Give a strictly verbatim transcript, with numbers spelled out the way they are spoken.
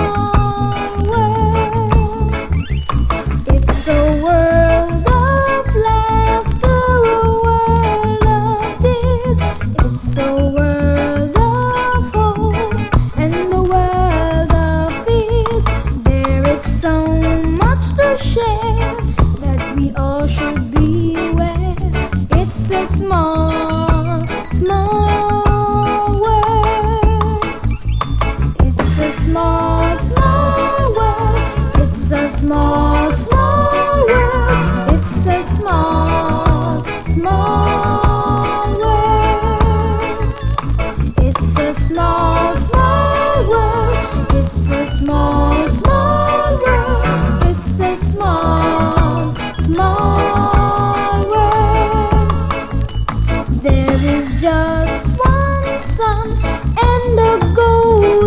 world. It's a world of laughter, a world of tears. It's a world of hopes and a world of fears. There is so much to share that we all should be aware. It's a small, small world. It's a small, small world. It's a small, small world. It's a small, small world. It's a small, small world. It's a small, small world. It's a small, small world. There is just one sun and a golden